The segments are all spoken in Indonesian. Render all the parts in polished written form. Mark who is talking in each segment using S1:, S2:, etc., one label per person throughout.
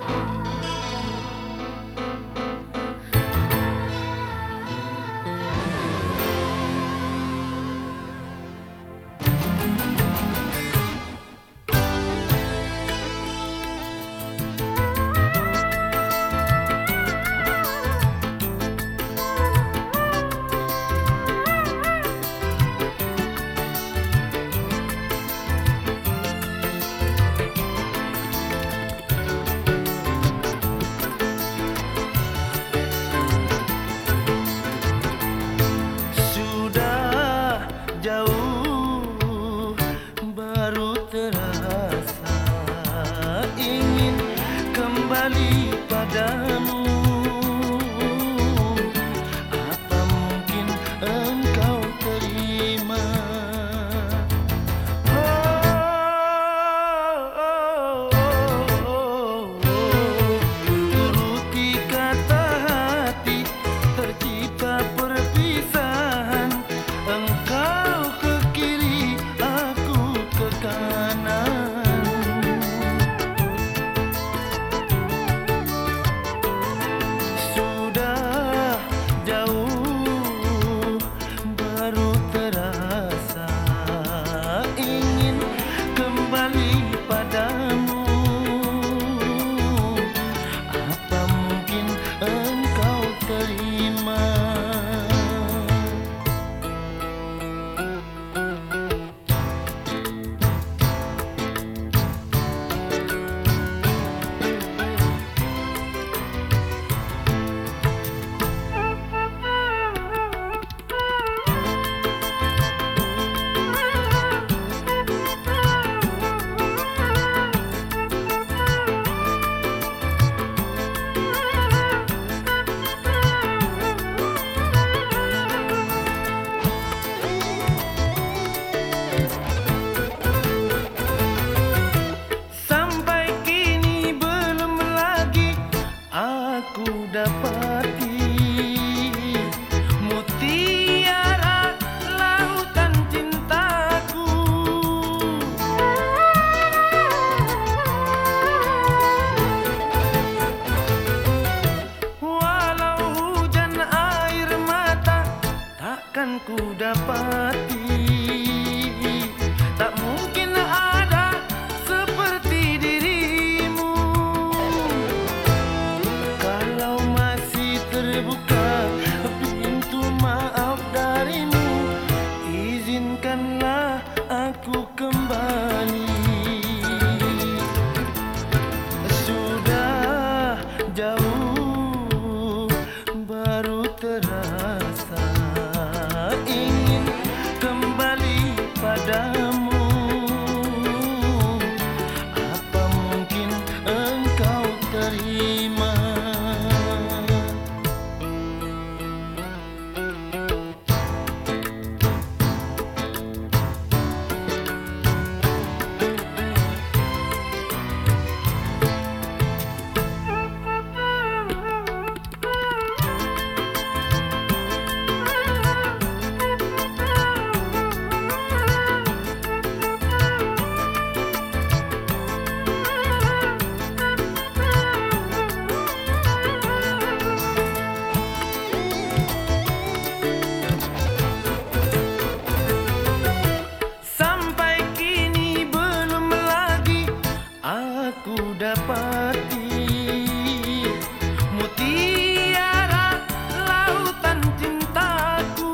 S1: Jauh baru terasa ingin kembali padamu. Apa mungkin engkau terima? Turuti kata hati, tercipta perpisahan. Engkau ke kiri, aku ke kanan. Sudah jauh baru terasa ingin kembali padamu. Apa mungkin engkau terima? Aku dapati mutiara lautan cintaku. Walau hujan air mata takkan ku dapati. Tak mungkin ada seperti dirimu. Kalau masih terbuka pintu maaf darimu, izinkanlah aku kembali. Sudah jauh baru terasa ingin kembali padamu. Apa mungkin engkau terima? Aku dapati mutiara lautan cintaku.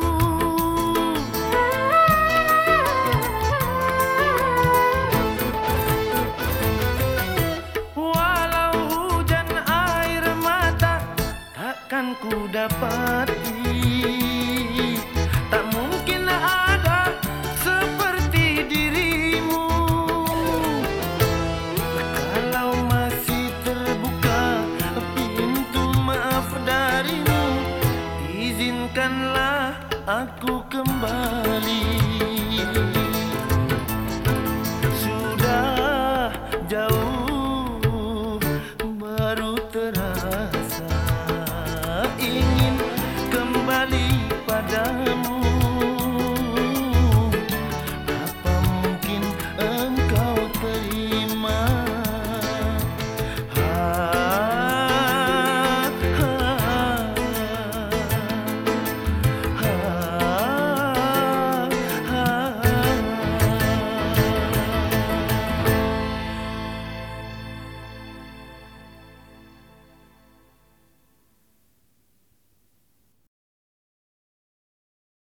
S1: Walau hujan air mata takkan ku dapati. Tak mungkin ada seperti dirimu. Izinkanlah aku kembali.